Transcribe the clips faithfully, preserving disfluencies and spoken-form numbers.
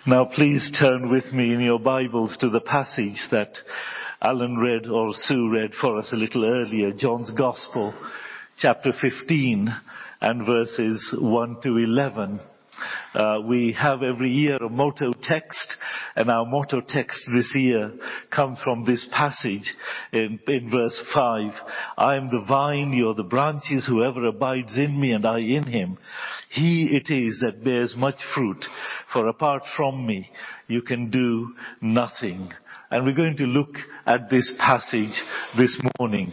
Now please turn with me in your Bibles to the passage that Alan read or Sue read for us a little earlier, John's Gospel, chapter fifteen and verses one to eleven. Uh, we have every year a motto text, and our motto text this year comes from this passage in, in verse five. I am the vine, you are the branches, whoever abides in me and I in him, he it is that bears much fruit, for apart from me you can do nothing. And we're going to look at this passage this morning.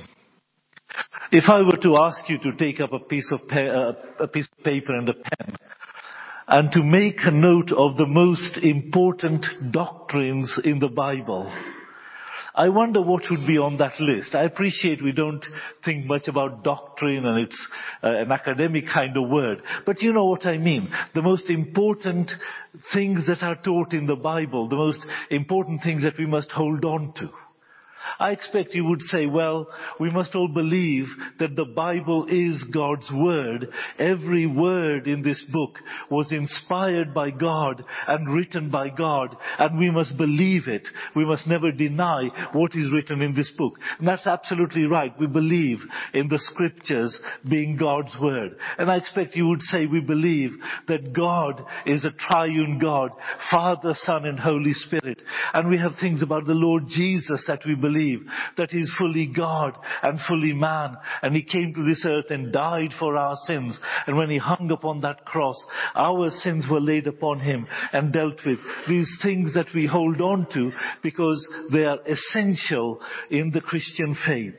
If I were to ask you to take up a piece of pa- uh, a piece of paper and a pen, and to make a note of the most important doctrines in the Bible, I wonder what would be on that list. I appreciate we don't think much about doctrine and it's uh, an academic kind of word. But you know what I mean. The most important things that are taught in the Bible, the most important things that we must hold on to. I expect you would say, well, we must all believe that the Bible is God's Word. Every word in this book was inspired by God and written by God, and we must believe it. We must never deny what is written in this book. And that's absolutely right. We believe in the Scriptures being God's Word. And I expect you would say we believe that God is a triune God, Father, Son, and Holy Spirit. And we have things about the Lord Jesus that we believe. That he is fully God and fully man, and he came to this earth and died for our sins, and when he hung upon that cross, our sins were laid upon him and dealt with. These things that we hold on to because they are essential in the Christian faith.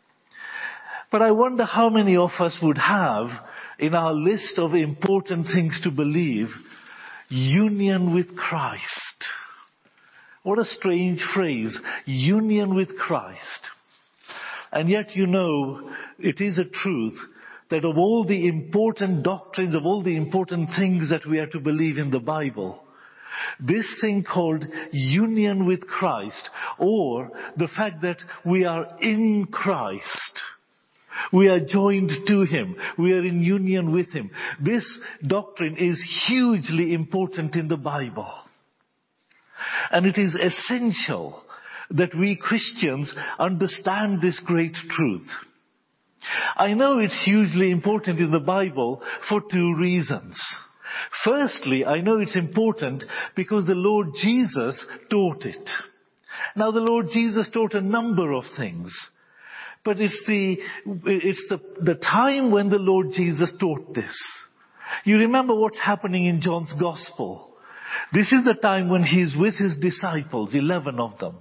But I wonder how many of us would have in our list of important things to believe, union with Christ. What a strange phrase, union with Christ. And yet, you know, it is a truth that of all the important doctrines, of all the important things that we are to believe in the Bible, this thing called union with Christ, or the fact that we are in Christ, we are joined to him, we are in union with him, this doctrine is hugely important in the Bible. And it is essential that we Christians understand this great truth. I know it's hugely important in the Bible for two reasons. Firstly, I know it's important because the Lord Jesus taught it. Now, the Lord Jesus taught a number of things. But it's the, it's the, the time when the Lord Jesus taught this. You remember what's happening in John's Gospel. This is the time when he's with his disciples, eleven of them.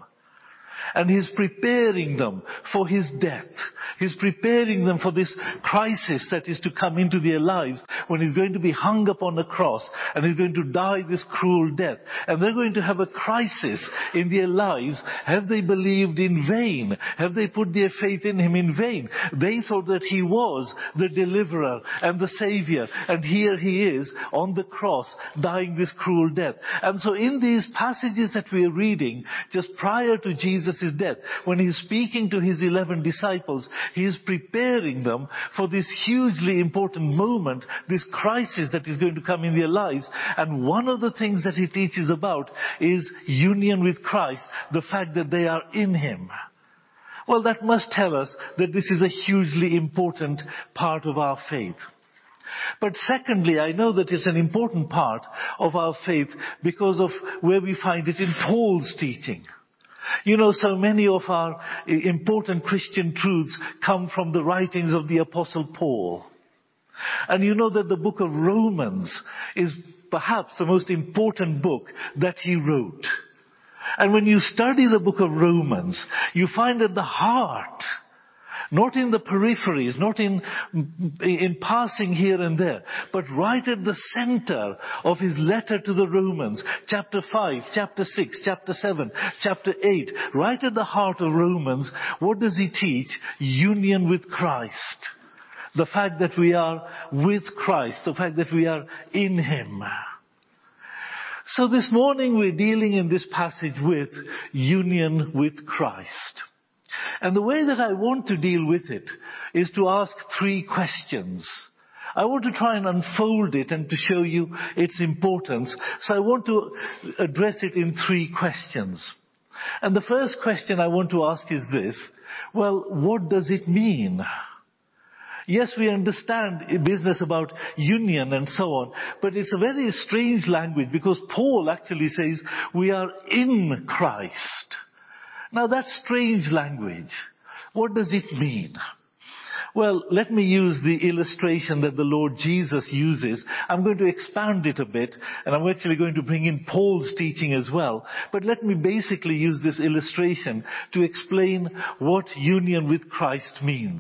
And he's preparing them for his death. He's preparing them for this crisis that is to come into their lives when he's going to be hung upon a cross and he's going to die this cruel death. And they're going to have a crisis in their lives. Have they believed in vain? Have they put their faith in him in vain? They thought that he was the deliverer and the savior. And here he is on the cross dying this cruel death. And so in these passages that we are reading, just prior to Jesus' death, when he's speaking to his eleven disciples, he is preparing them for this hugely important moment, this crisis that is going to come in their lives. And one of the things that he teaches about is union with Christ, the fact that they are in him. Well, that must tell us that this is a hugely important part of our faith. But secondly, I know that it's an important part of our faith because of where we find it in Paul's teaching. You know, so many of our important Christian truths come from the writings of the Apostle Paul. And you know that the book of Romans is perhaps the most important book that he wrote. And when you study the book of Romans, you find at the heart, not in the peripheries, not in, in passing here and there, but right at the center of his letter to the Romans, chapter five, chapter six, chapter seven, chapter eight, right at the heart of Romans, what does he teach? Union with Christ. The fact that we are with Christ, the fact that we are in him. So this morning we're dealing in this passage with union with Christ. And the way that I want to deal with it is to ask three questions. I want to try and unfold it and to show you its importance. So I want to address it in three questions. And the first question I want to ask is this: well, what does it mean? Yes, we understand business about union and so on, but it's a very strange language, because Paul actually says we are in Christ. Now that's strange language. What does it mean? Well, let me use the illustration that the Lord Jesus uses. I'm going to expand it a bit, and I'm actually going to bring in Paul's teaching as well. But let me basically use this illustration to explain what union with Christ means.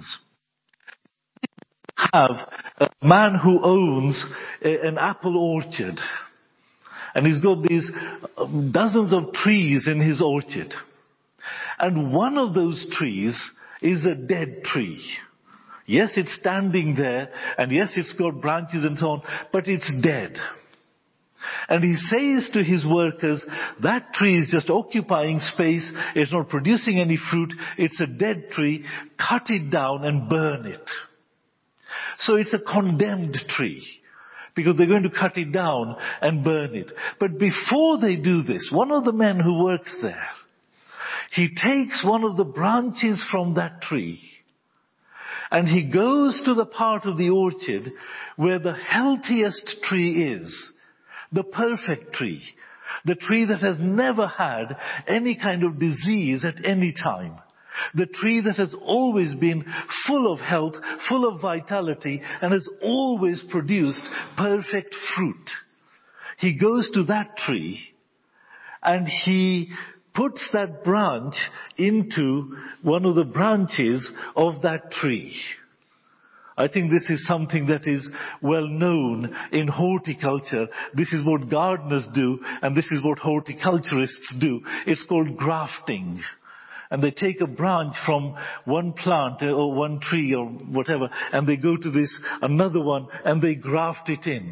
Have a man who owns a, an apple orchard, and he's got these dozens of trees in his orchard, and one of those trees is a dead tree. Yes, it's standing there, and yes, it's got branches and so on, but it's dead. And he says to his workers, that tree is just occupying space, it's not producing any fruit, it's a dead tree, cut it down and burn it. So it's a condemned tree, because they're going to cut it down and burn it. But before they do this, one of the men who works there, he takes one of the branches from that tree, and he goes to the part of the orchard where the healthiest tree is, the perfect tree, the tree that has never had any kind of disease at any time. The tree that has always been full of health, full of vitality, and has always produced perfect fruit. He goes to that tree and he puts that branch into one of the branches of that tree. I think this is something that is well known in horticulture. This is what gardeners do, and this is what horticulturists do. It's called grafting. And they take a branch from one plant or one tree or whatever, and they go to this another one and they graft it in.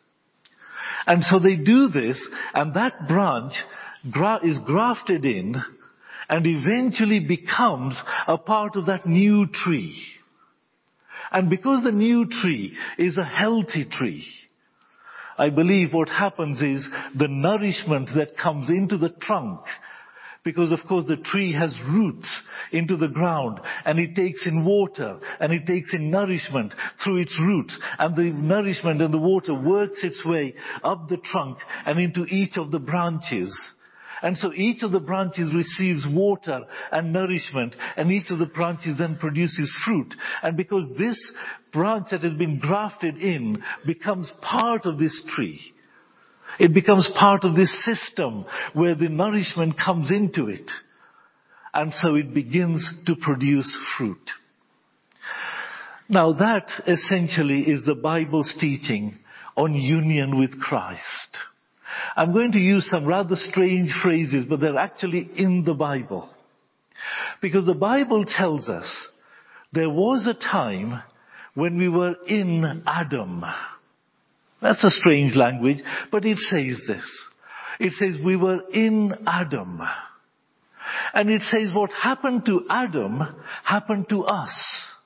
And so they do this, and that branch gra- is grafted in and eventually becomes a part of that new tree. And because the new tree is a healthy tree, I believe what happens is the nourishment that comes into the trunk, because of course the tree has roots into the ground, and it takes in water and it takes in nourishment through its roots, and the nourishment and the water works its way up the trunk and into each of the branches. And so each of the branches receives water and nourishment, and each of the branches then produces fruit. And because this branch that has been grafted in becomes part of this tree, it becomes part of this system where the nourishment comes into it. And so it begins to produce fruit. Now that essentially is the Bible's teaching on union with Christ. I'm going to use some rather strange phrases, but they're actually in the Bible. Because the Bible tells us there was a time when we were in Adam. That's a strange language, but it says this. It says we were in Adam. And it says what happened to Adam happened to us.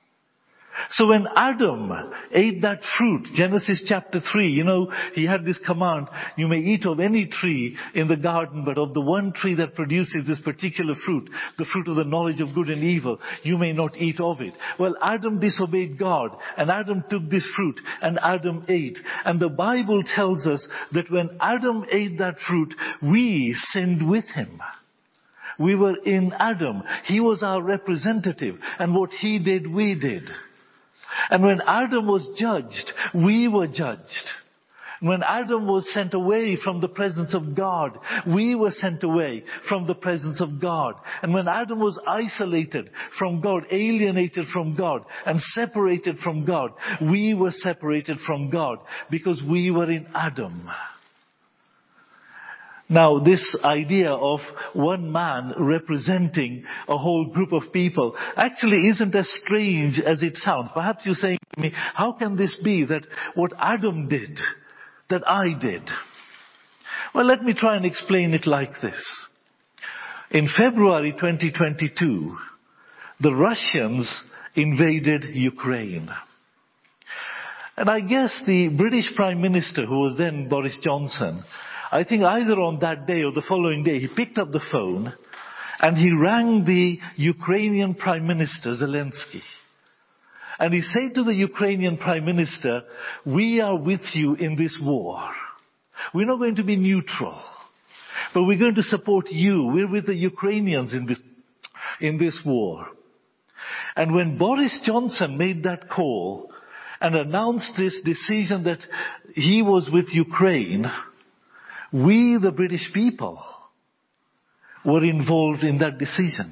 So when Adam ate that fruit, Genesis chapter three, you know, he had this command, you may eat of any tree in the garden, but of the one tree that produces this particular fruit, the fruit of the knowledge of good and evil, you may not eat of it. Well, Adam disobeyed God, and Adam took this fruit, and Adam ate. And the Bible tells us that when Adam ate that fruit, we sinned with him. We were in Adam. He was our representative, and what he did, we did. And when Adam was judged, we were judged. When Adam was sent away from the presence of God, we were sent away from the presence of God. And when Adam was isolated from God, alienated from God, and separated from God, we were separated from God because we were in Adam. Now, this idea of one man representing a whole group of people actually isn't as strange as it sounds. Perhaps you're saying to me, how can this be that what Adam did, that I did? Well, let me try and explain it like this. In February twenty twenty-two, the Russians invaded Ukraine. And I guess the British Prime Minister, who was then Boris Johnson, I think either on that day or the following day, he picked up the phone and he rang the Ukrainian Prime Minister, Zelensky. And he said to the Ukrainian Prime Minister, we are with you in this war. We're not going to be neutral, but we're going to support you. We're with the Ukrainians in this, in this war. And when Boris Johnson made that call and announced this decision that he was with Ukraine, we, the British people, were involved in that decision.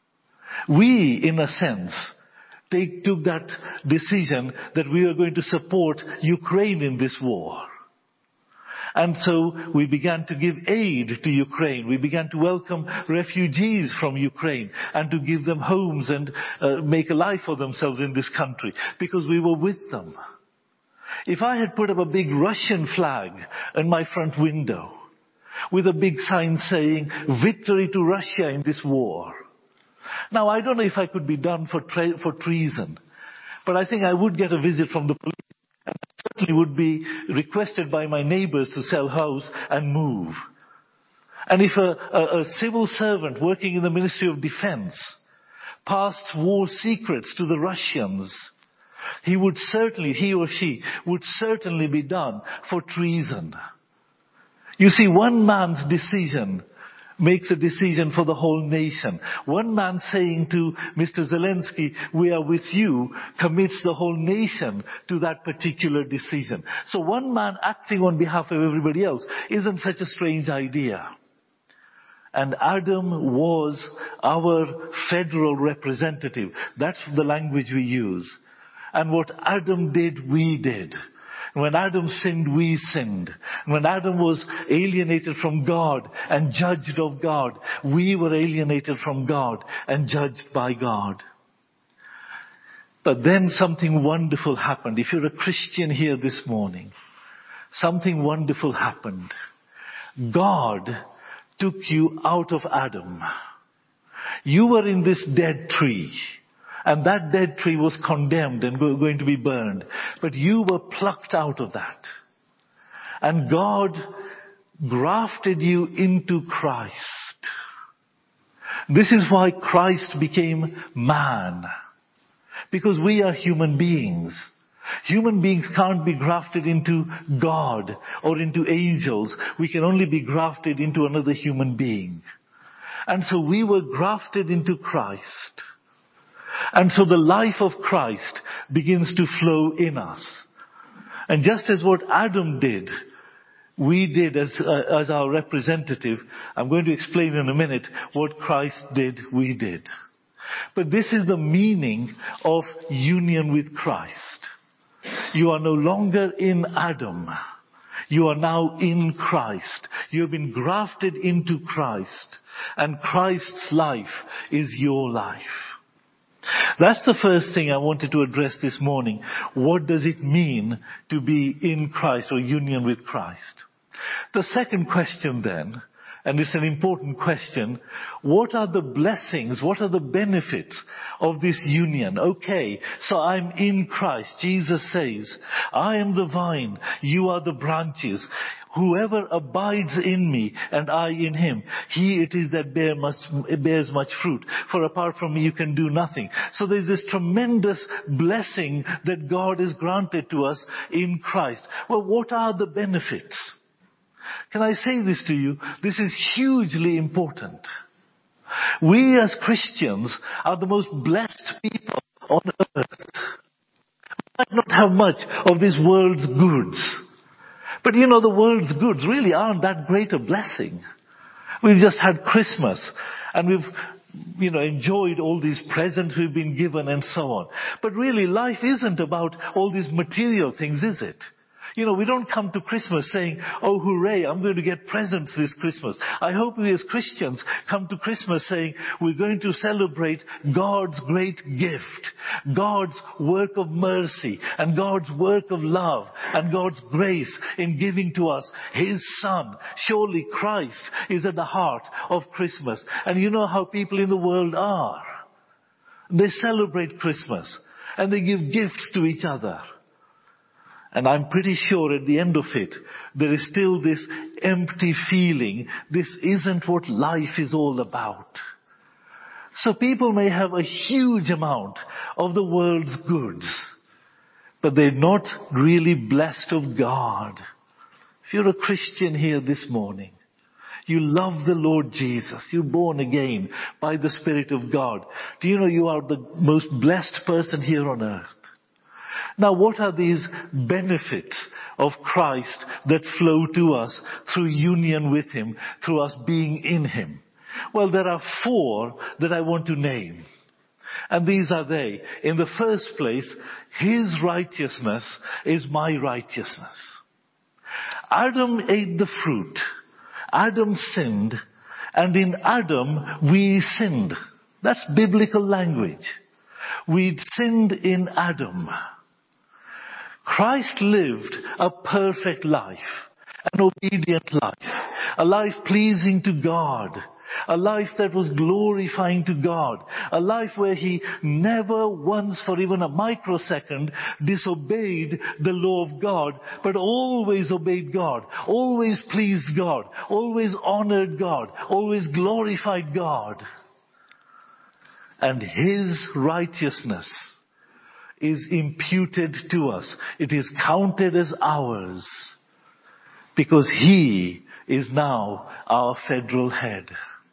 We, in a sense, take, took that decision that we are going to support Ukraine in this war. And so we began to give aid to Ukraine. We began to welcome refugees from Ukraine and to give them homes and uh, make a life for themselves in this country because we were with them. If I had put up a big Russian flag in my front window with a big sign saying, victory to Russia in this war. Now, I don't know if I could be done for, tra- for treason, but I think I would get a visit from the police. And I certainly would be requested by my neighbors to sell house and move. And if a, a, a civil servant working in the Ministry of Defense passed war secrets to the Russians, he would certainly, he or she would certainly be done for treason. You see, one man's decision makes a decision for the whole nation. One man saying to Mister Zelensky, we are with you, commits the whole nation to that particular decision. So one man acting on behalf of everybody else isn't such a strange idea. And Adam was our federal representative. That's the language we use. And what Adam did, we did. When Adam sinned, we sinned. When Adam was alienated from God and judged of God, we were alienated from God and judged by God. But then something wonderful happened. If you're a Christian here this morning, something wonderful happened. God took you out of Adam. You were in this dead tree. And that dead tree was condemned and going to be burned. But you were plucked out of that. And God grafted you into Christ. This is why Christ became man. Because we are human beings. Human beings can't be grafted into God or into angels. We can only be grafted into another human being. And so we were grafted into Christ. And so the life of Christ begins to flow in us. And just as what Adam did, we did as, uh, as our representative. I'm going to explain in a minute what Christ did, we did. But this is the meaning of union with Christ. You are no longer in Adam. You are now in Christ. You have been grafted into Christ. And Christ's life is your life. That's the first thing I wanted to address this morning. What does it mean to be in Christ or union with Christ? The second question then, and it's an important question, what are the blessings, what are the benefits of this union? Okay, so I'm in Christ. Jesus says, I am the vine, you are the branches. Whoever abides in me and I in him, he it is that bear much, bears much fruit. For apart from me you can do nothing. So there's this tremendous blessing that God has granted to us in Christ. Well, what are the benefits? Can I say this to you? This is hugely important. We as Christians are the most blessed people on earth. We might not have much of this world's goods. But you know, the world's goods really aren't that great a blessing. We've just had Christmas and we've, you know, enjoyed all these presents we've been given and so on. But really life isn't about all these material things, is it? You know, we don't come to Christmas saying, oh hooray, I'm going to get presents this Christmas. I hope we as Christians come to Christmas saying, we're going to celebrate God's great gift, God's work of mercy, and God's work of love, and God's grace in giving to us His Son. Surely Christ is at the heart of Christmas. And you know how people in the world are. They celebrate Christmas, and they give gifts to each other. And I'm pretty sure at the end of it, there is still this empty feeling. This isn't what life is all about. So people may have a huge amount of the world's goods, but they're not really blessed of God. If you're a Christian here this morning, you love the Lord Jesus, you're born again by the Spirit of God. Do you know you are the most blessed person here on earth? Now, what are these benefits of Christ that flow to us through union with Him, through us being in Him? Well, there are four that I want to name. And these are they. In the first place, His righteousness is my righteousness. Adam ate the fruit. Adam sinned. And in Adam, we sinned. That's biblical language. We'd sinned in Adam. Christ lived a perfect life, an obedient life, a life pleasing to God, a life that was glorifying to God, a life where He never once for even a microsecond disobeyed the law of God, but always obeyed God, always pleased God, always honored God, always glorified God. And His righteousness is imputed to us. It is counted as ours because He is now our federal head.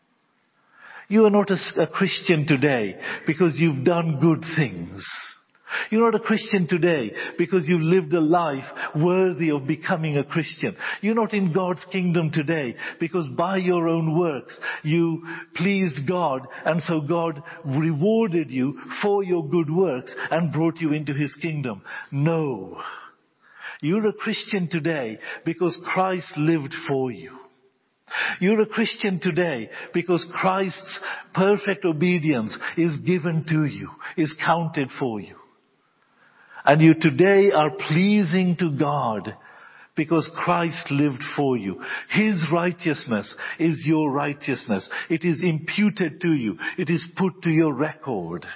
You are not a, a Christian today because you've done good things. You're not a Christian today because you've lived a life worthy of becoming a Christian. You're not in God's kingdom today because by your own works you pleased God and so God rewarded you for your good works and brought you into His kingdom. No. You're a Christian today because Christ lived for you. You're a Christian today because Christ's perfect obedience is given to you, is counted for you. And you today are pleasing to God because Christ lived for you. His righteousness is your righteousness. It is imputed to you. It is put to your record.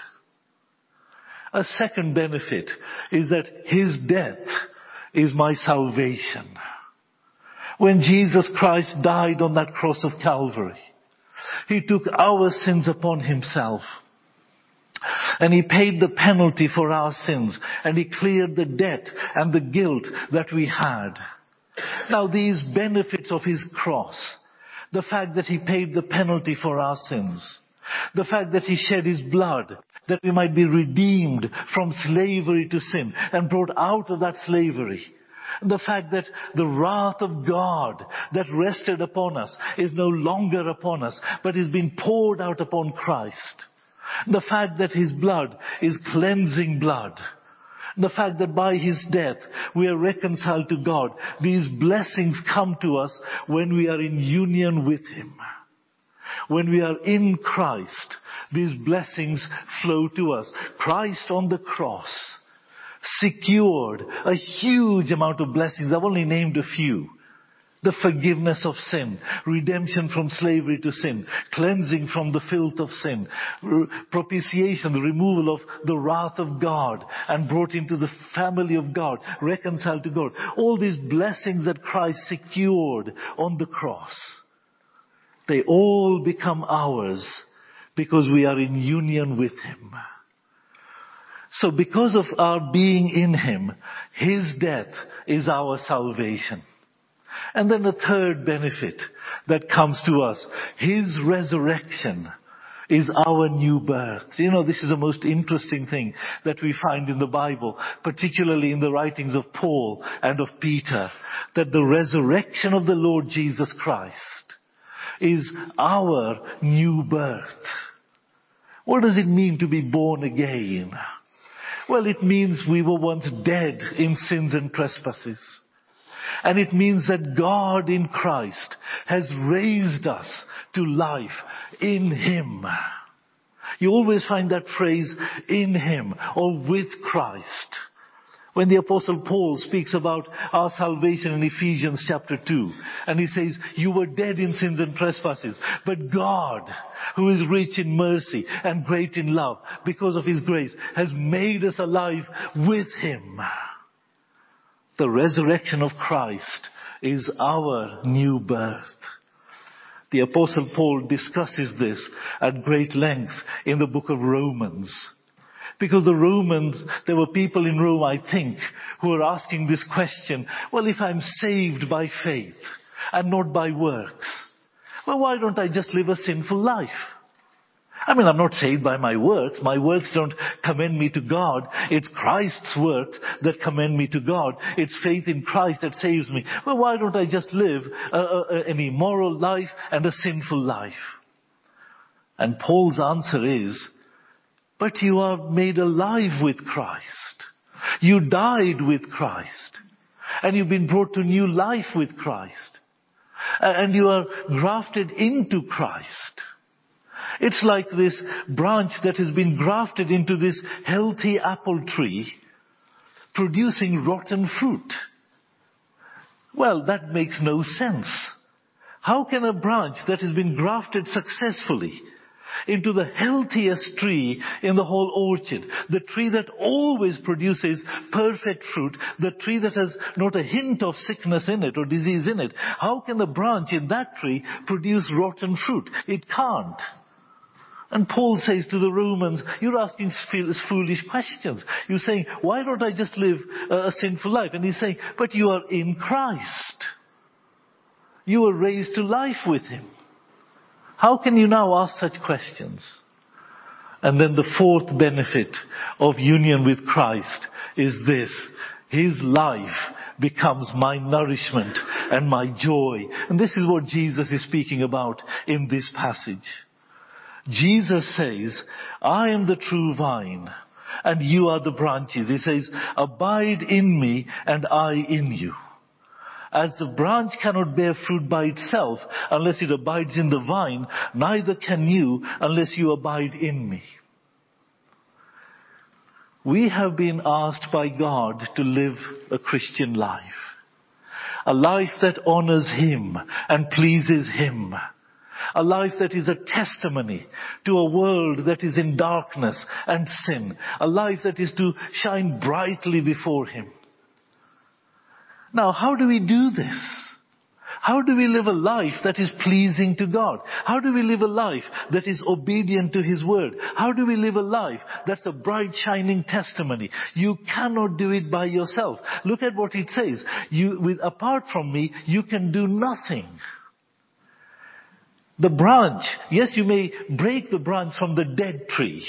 A second benefit is that His death is my salvation. When Jesus Christ died on that cross of Calvary, He took our sins upon Himself. And He paid the penalty for our sins. And He cleared the debt and the guilt that we had. Now these benefits of His cross, the fact that He paid the penalty for our sins, the fact that He shed His blood, that we might be redeemed from slavery to sin and brought out of that slavery, the fact that the wrath of God that rested upon us is no longer upon us, but is being poured out upon Christ. The fact that His blood is cleansing blood. The fact that by His death we are reconciled to God. These blessings come to us when we are in union with Him. When we are in Christ, these blessings flow to us. Christ on the cross secured a huge amount of blessings. I've only named a few. The forgiveness of sin, redemption from slavery to sin, cleansing from the filth of sin, propitiation, the removal of the wrath of God and brought into the family of God, reconciled to God. All these blessings that Christ secured on the cross, they all become ours because we are in union with Him. So because of our being in Him, His death is our salvation. And then the third benefit that comes to us, His resurrection is our new birth. You know, this is the most interesting thing that we find in the Bible, particularly in the writings of Paul and of Peter, that the resurrection of the Lord Jesus Christ is our new birth. What does it mean to be born again? Well, it means we were once dead in sins and trespasses. And it means that God in Christ has raised us to life in Him. You always find that phrase, in Him or with Christ. When the Apostle Paul speaks about our salvation in Ephesians chapter two, and he says, you were dead in sins and trespasses, but God, who is rich in mercy and great in love, because of His grace, has made us alive with Him. The resurrection of Christ is our new birth. The Apostle Paul discusses this at great length in the book of Romans. Because the Romans, there were people in Rome, I think, who were asking this question, well, if I'm saved by faith and not by works, well, why don't I just live a sinful life? I mean, I'm not saved by my works. My works don't commend me to God. It's Christ's works that commend me to God. It's faith in Christ that saves me. Well, why don't I just live a, a, an immoral life and a sinful life? And Paul's answer is, but you are made alive with Christ. You died with Christ. And you've been brought to new life with Christ. And you are grafted into Christ. It's like this branch that has been grafted into this healthy apple tree, producing rotten fruit. Well, that makes no sense. How can a branch that has been grafted successfully into the healthiest tree in the whole orchard, the tree that always produces perfect fruit, the tree that has not a hint of sickness in it or disease in it, how can the branch in that tree produce rotten fruit? It can't. And Paul says to the Romans, you're asking foolish questions. You're saying, why don't I just live a sinful life? And he's saying, but you are in Christ. You were raised to life with Him. How can you now ask such questions? And then the fourth benefit of union with Christ is this. His life becomes my nourishment and my joy. And this is what Jesus is speaking about in this passage. Jesus says, I am the true vine and you are the branches. He says, abide in me and I in you. As the branch cannot bear fruit by itself unless it abides in the vine, neither can you unless you abide in me. We have been asked by God to live a Christian life. A life that honors Him and pleases Him. A life that is a testimony to a world that is in darkness and sin. A life that is to shine brightly before Him. Now, how do we do this? How do we live a life that is pleasing to God? How do we live a life that is obedient to His word? How do we live a life that's a bright shining testimony? You cannot do it by yourself. Look at what it says. You, with, apart from me, you can do nothing. The branch, yes, you may break the branch from the dead tree.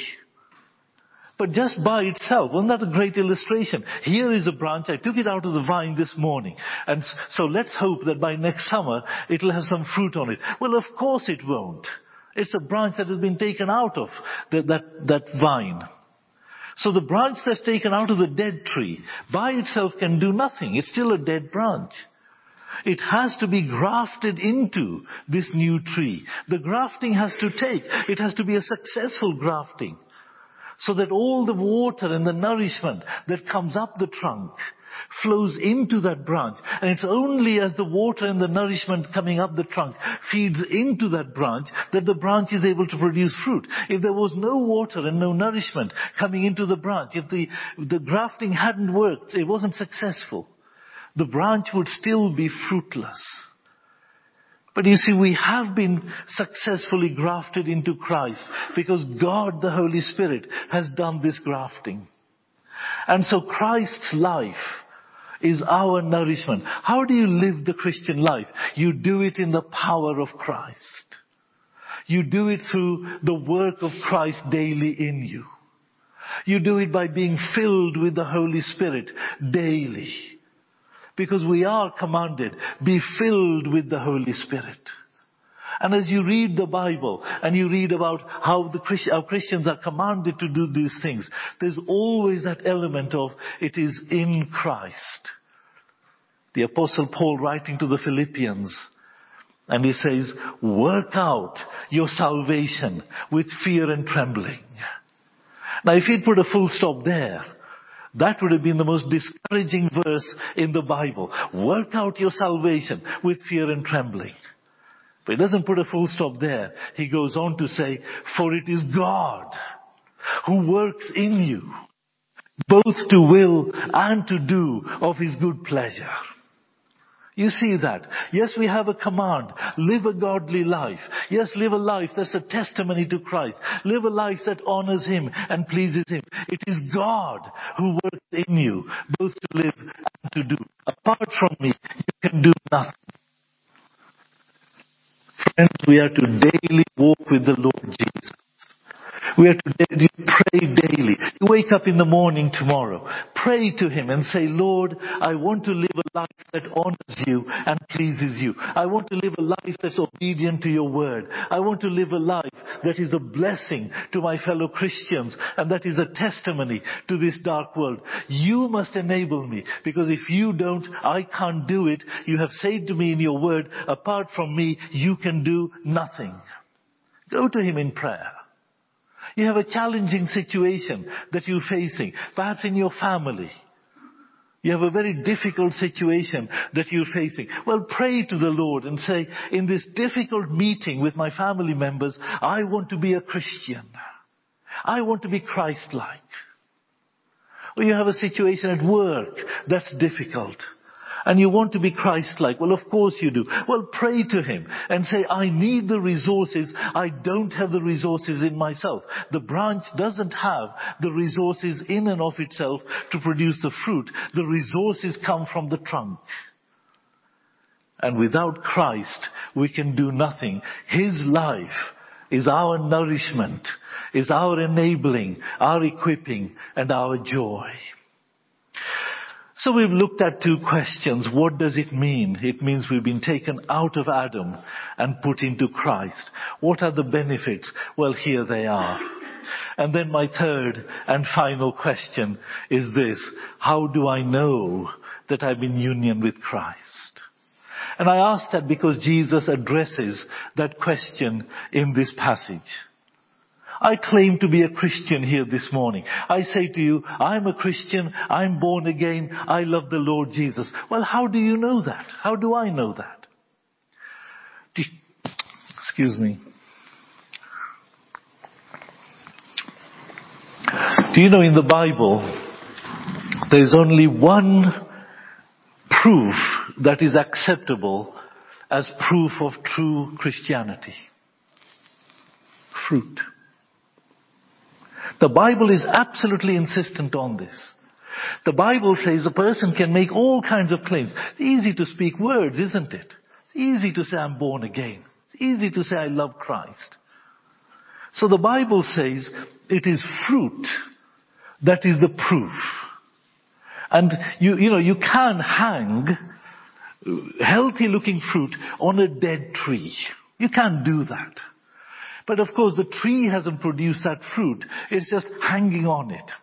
But just by itself, wasn't that a great illustration? Here is a branch, I took it out of the vine this morning. And so let's hope that by next summer, it'll have some fruit on it. Well, of course it won't. It's a branch that has been taken out of the, that, that vine. So the branch that's taken out of the dead tree, by itself can do nothing. It's still a dead branch. It has to be grafted into this new tree. The grafting has to take. It has to be a successful grafting. So that all the water and the nourishment that comes up the trunk flows into that branch. And it's only as the water and the nourishment coming up the trunk feeds into that branch that the branch is able to produce fruit. If there was no water and no nourishment coming into the branch, if the, the grafting hadn't worked, it wasn't successful, the branch would still be fruitless. But you see, we have been successfully grafted into Christ because God, the Holy Spirit, has done this grafting. And so Christ's life is our nourishment. How do you live the Christian life? You do it in the power of Christ. You do it through the work of Christ daily in you. You do it by being filled with the Holy Spirit daily. Because we are commanded, be filled with the Holy Spirit. And as you read the Bible and you read about how the Christ, how Christians are commanded to do these things, there's always that element of it is in Christ. The Apostle Paul writing to the Philippians, and he says, work out your salvation with fear and trembling. Now if he'd put a full stop there, that would have been the most discouraging verse in the Bible. Work out your salvation with fear and trembling. But he doesn't put a full stop there. He goes on to say, for it is God who works in you both to will and to do of his good pleasure. You see that? Yes, we have a command. Live a godly life. Yes, live a life that's a testimony to Christ. Live a life that honors him and pleases him. It is God who works in you, both to live and to do. Apart from me, you can do nothing. Friends, we are to daily walk with the Lord Jesus. We are to daily pray daily. You wake up in the morning tomorrow. Pray to him and say, Lord, I want to live a life that honors you and pleases you. I want to live a life that's obedient to your word. I want to live a life that is a blessing to my fellow Christians and that is a testimony to this dark world. You must enable me, because if you don't, I can't do it. You have said to me in your word, apart from me, you can do nothing. Go to him in prayer. You have a challenging situation that you're facing, perhaps in your family. You have a very difficult situation that you're facing. Well, pray to the Lord and say, in this difficult meeting with my family members, I want to be a Christian. I want to be Christ-like. Or you have a situation at work that's difficult. And you want to be Christ-like. Well, of course you do. Well, pray to him and say, I need the resources. I don't have the resources in myself. The branch doesn't have the resources in and of itself to produce the fruit. The resources come from the trunk. And without Christ, we can do nothing. His life is our nourishment, is our enabling, our equipping, and our joy. So we've looked at two questions. What does it mean? It means we've been taken out of Adam and put into Christ. What are the benefits? Well, here they are. And then my third and final question is this: how do I know that I'm in union with Christ? And I ask that because Jesus addresses that question in this passage. I claim to be a Christian here this morning. I say to you, I'm a Christian, I'm born again, I love the Lord Jesus. Well, how do you know that? How do I know that? Do you, excuse me. Do you know in the Bible, there's only one proof that is acceptable as proof of true Christianity? Fruit. The Bible is absolutely insistent on this. The Bible says a person can make all kinds of claims. It's easy to speak words, isn't it? It's easy to say I'm born again. It's easy to say I love Christ. So the Bible says it is fruit that is the proof. And you, you know, you can hang healthy looking fruit on a dead tree. You can't do that. But of course the tree hasn't produced that fruit. It's just hanging on it.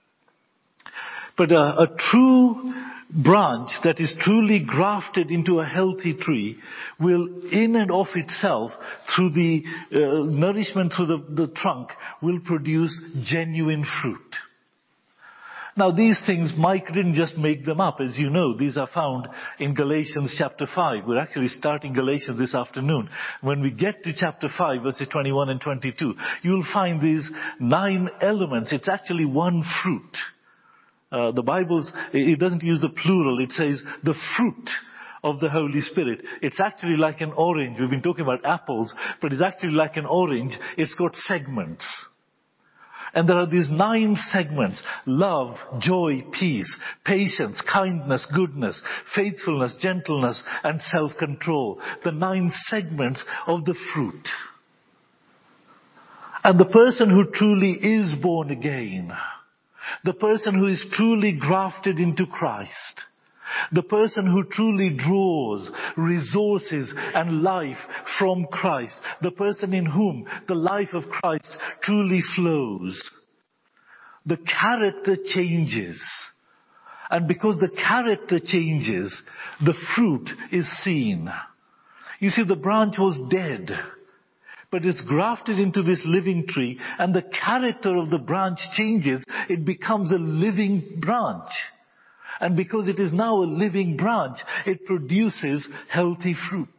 But a, a true branch that is truly grafted into a healthy tree will in and of itself, through the uh, nourishment through the, the trunk, will produce genuine fruit. Now these things, Mike didn't just make them up. As you know, these are found in Galatians chapter five. We're actually starting Galatians this afternoon. When we get to chapter five, verses twenty-one and twenty-two, you'll find these nine elements. It's actually one fruit. Uh, the Bible, it doesn't use the plural. It says the fruit of the Holy Spirit. It's actually like an orange. We've been talking about apples, but it's actually like an orange. It's got segments. And there are these nine segments: love, joy, peace, patience, kindness, goodness, faithfulness, gentleness, and self-control. The nine segments of the fruit. And the person who truly is born again, the person who is truly grafted into Christ, the person who truly draws resources and life from Christ, the person in whom the life of Christ truly flows, the character changes. And because the character changes, the fruit is seen. You see, the branch was dead, but it's grafted into this living tree, and the character of the branch changes. It becomes a living branch. And because it is now a living branch, it produces healthy fruit.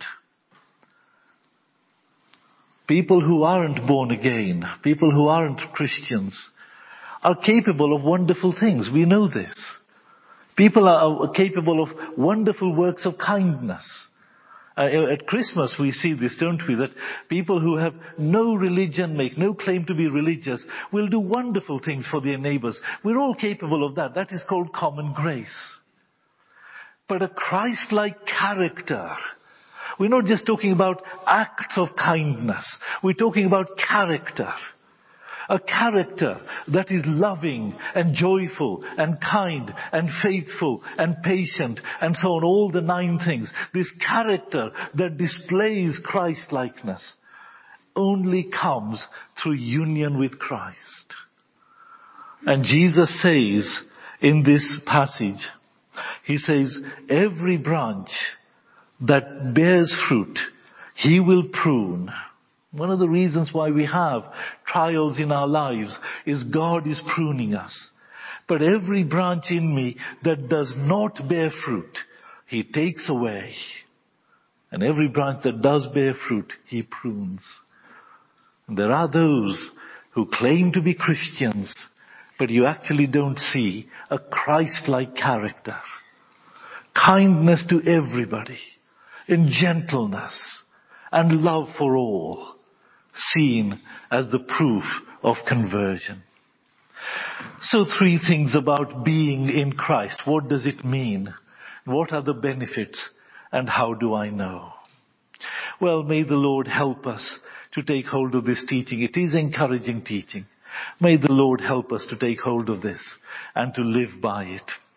People who aren't born again, people who aren't Christians, are capable of wonderful things. We know this. People are capable of wonderful works of kindness. Uh, at Christmas we see this, don't we? That people who have no religion, make no claim to be religious, will do wonderful things for their neighbors. We're all capable of that. That is called common grace. But a Christ-like character, we're not just talking about acts of kindness. We're talking about character. A character that is loving and joyful and kind and faithful and patient and so on, all the nine things. This character that displays Christ-likeness only comes through union with Christ. And Jesus says in this passage, he says, every branch that bears fruit, he will prune. One of the reasons why we have trials in our lives is God is pruning us. But every branch in me that does not bear fruit, he takes away. And every branch that does bear fruit, he prunes. And there are those who claim to be Christians, but you actually don't see a Christ-like character. Kindness to everybody, in gentleness and love for all, seen as the proof of conversion. So three things about being in Christ. What does it mean? What are the benefits? And how do I know? Well, may the Lord help us to take hold of this teaching. It is encouraging teaching. May the Lord help us to take hold of this and to live by it.